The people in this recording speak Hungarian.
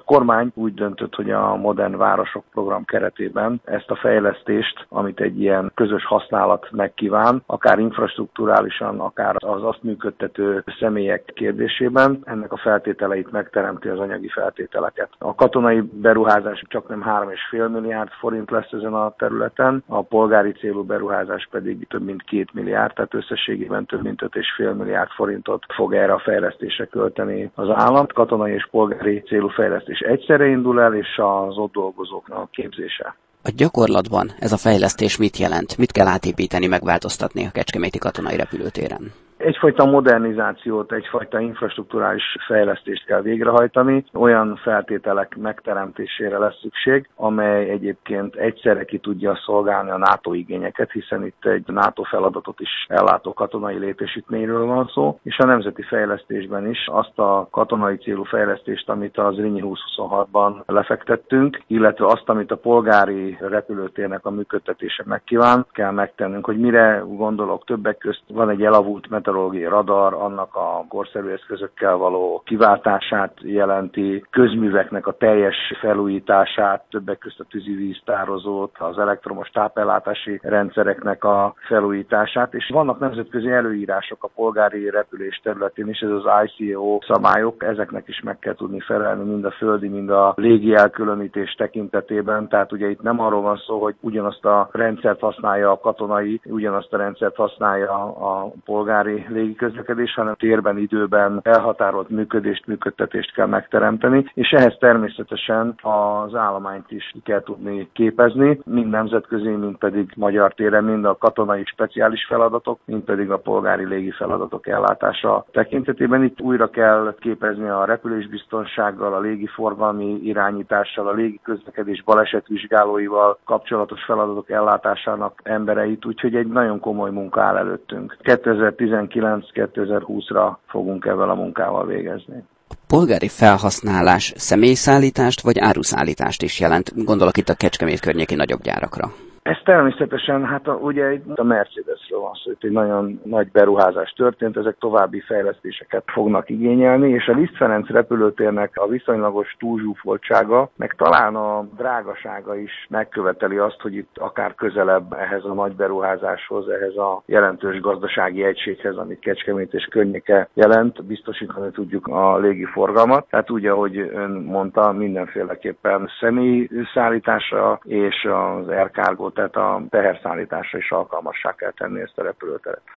kormány úgy döntött, hogy a Modern Városok program keretében ezt a fejlesztést, amit egy ilyen közös használat megkíván, akár infrastrukturálisan, akár az azt működtető személyek kérdésében, ennek a feltételeit megteremti, az anyagi feltételeket. A katonai beruházás csak nem 3,5 milliárd forint lesz ezen a területen, a polgári célú beruházás pedig több mint 2 milliárd, tehát összességében több mint 5,5 milliárd forintot fog erre a fejlesztésre költeni az állam. Katonai és polgári célú fejlesztés egyszerre indul el, és az ott dolgozóknak képzése. A gyakorlatban ez a fejlesztés mit jelent? Mit kell átépíteni, megváltoztatni a Kecskeméti katonai repülőtéren? Egyfajta modernizációt, egyfajta infrastrukturális fejlesztést kell végrehajtani, olyan feltételek megteremtésére lesz szükség, amely egyébként egyszerre ki tudja szolgálni a NATO igényeket, hiszen itt egy NATO feladatot is ellátó katonai létesítményről van szó, és a nemzeti fejlesztésben is azt a katonai célú fejlesztést, amit az Zrínyi 2026-ban lefektettünk, illetve azt, amit a polgári repülőtérnek a működtetése megkíván, kell megtennünk, hogy mire gondolok többek közt van egy elavult meteorológiai radar, annak a korszerű eszközökkel való kiváltását jelenti, közműveknek a teljes felújítását, többek közt a tűzivíztározót, az elektromos tápellátási rendszereknek a felújítását, és vannak nemzetközi előírások a polgári repülés területén is, ez az ICAO szabályok, ezeknek is meg kell tudni felelni mind a földi, mind a légi elkülönítés tekintetében, tehát ugye itt nem arról van szó, hogy ugyanazt a rendszert használja a katonai, ugyanazt a rendszert használja a polgári légiközlekedés, hanem térben, időben elhatárolt működtetést kell megteremteni, és ehhez természetesen az állományt is ki kell tudni képezni, mind nemzetközi, mind pedig magyar téren, mind a katonai speciális feladatok, mind pedig a polgári légi feladatok ellátása tekintetében. Itt újra kell képezni a repülésbiztonsággal, a légiforgalmi irányítással, a légiközlekedés balesetvizsgálóival kapcsolatos feladatok ellátásának embereit, úgyhogy egy nagyon komoly munka áll előttünk. 2019-2020-ra fogunk ezzel a munkával végezni. A polgári felhasználás személyszállítást vagy áruszállítást is jelent, gondolok itt a Kecskemét környéki nagyobb gyárakra. Ez természetesen, ugye itt a Mercedesről van szó, itt egy nagyon nagy beruházás történt, ezek további fejlesztéseket fognak igényelni, és a Liszt Ferenc repülőtérnek a viszonylagos túlzsúfoltsága, meg talán a drágasága is megköveteli azt, hogy itt akár közelebb ehhez a nagy beruházáshoz, ehhez a jelentős gazdasági egységhez, amit Kecskemét és környéke jelent, biztosítani tudjuk a légiforgalmat. Tehát úgy, ahogy ön mondta, mindenféleképpen személyszállításra és az air cargo, tehát a teherszállításra is alkalmassá kell tenni ezt a repülőteret.